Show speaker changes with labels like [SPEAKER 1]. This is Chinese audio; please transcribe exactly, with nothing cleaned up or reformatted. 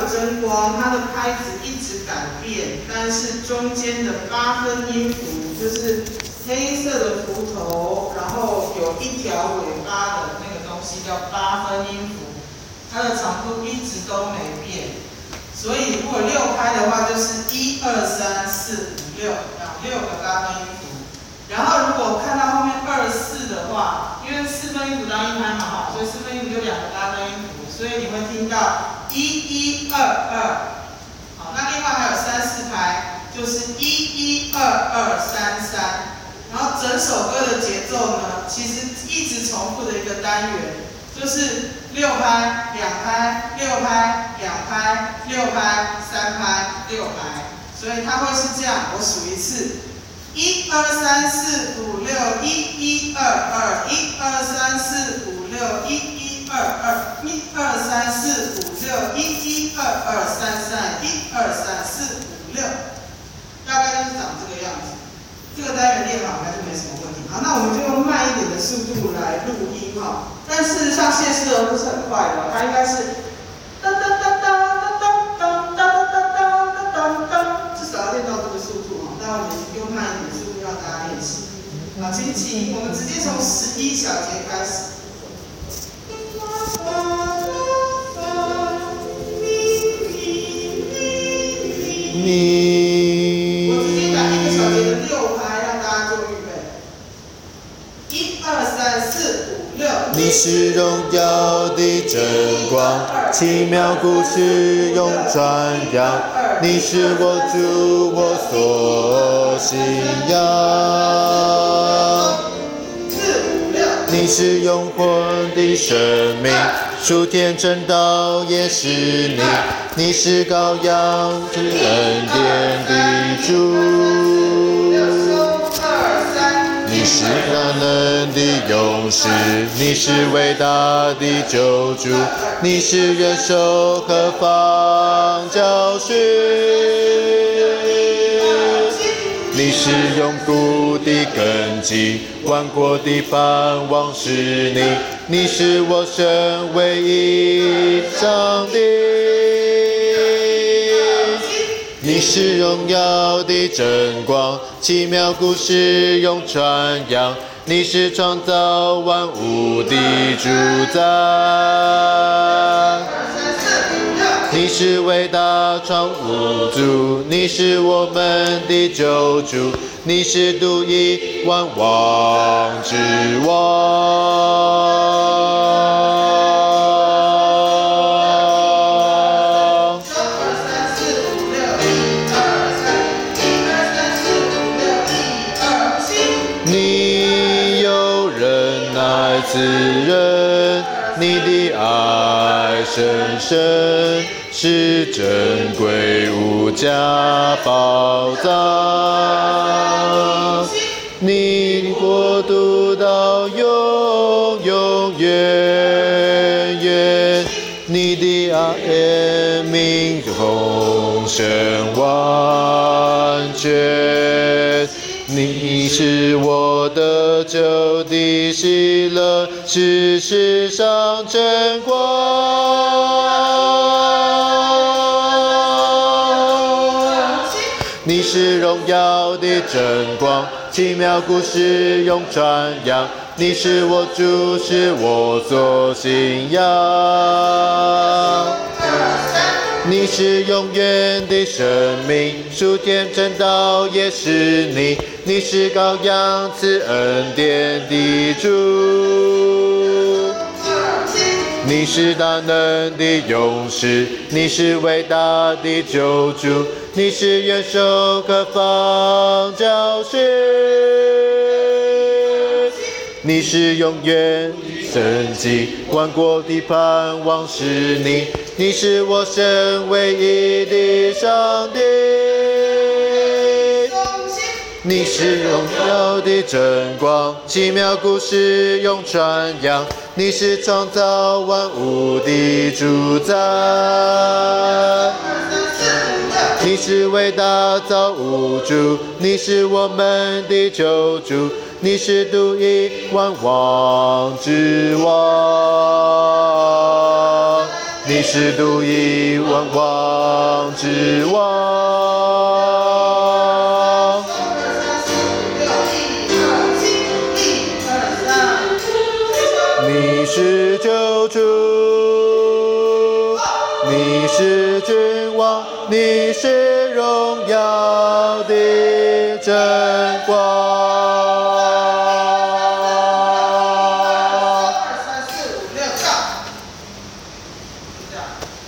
[SPEAKER 1] 的真光，它的拍子一直改变，但是中间的八分音符就是黑色的符头，然后有一条尾巴的那个东西叫八分音符，它的长度一直都没变。所以如果六拍的话，就是一二三四五六，有六个八分音符。然后如果看到后面二四的话，因为四分音符当一拍嘛哈，所以四分音符就两个八分音符，所以你会听到一一二二。好，那另外还有三四拍，就是一一二二三三。然后整首歌的节奏呢，其实一直重复的一个单元，就是六拍、两拍、六拍、两拍、六拍、三拍、六拍，所以它会是这样。我数一次。一二三四五六，一一二二，一二三四五六，一一二二，一二三四五六，一一二二三三，一二三四五六，大概就是长这个样子。这个单元练好应该就没什么问题。好，那我们就用慢一点的速度来录音哈。但事实上谢师德不是很快的，它应该是当当当当当当当当当当当，至少要练到这个速度哈。那我们用慢一点的速度让大家练习。好，请起，我们直接从十一小节开始。
[SPEAKER 2] 你，
[SPEAKER 1] 我直接打一个小节的六拍，让大家做预备。一二三四五六。
[SPEAKER 2] 你是荣耀的真光，奇妙故事永传扬。你是我主，我所信仰。你是永活的生命，属天真道也是你。你是羔羊，是恩典的主。你是大能的勇士，你是伟大的救主，你是元首和方教师。你是永固的根基，万国的盼望是你。你是我神唯一上帝。你是荣耀的真光，奇妙故事永传扬。你是创造万物的主宰。你是伟大创物主，你是我们的救主，你是独一万王之王。你有忍耐慈仁，你的爱深深，是珍贵无价宝藏。你国度到永永远远，你的爱命永生完全。你是我的救的喜乐，是世上真光。你是荣耀的真光，奇妙故事永传扬。你是我主，是我所信仰。你是永远的生命，属天真道也是你。你是羔羊赐恩典的主。你是大能的勇士，你是伟大的救主，你是元首和方教师。你是永远神迹，万国的盼望是你。你是我神唯一的上帝。你是荣耀的真光，奇妙故事永传扬。你是创造万物的主宰。你是伟大造物主，你是我们的救主，你是独一万王之王。 你是独一万王之王。你是救主，你是君王，你是荣耀的真光。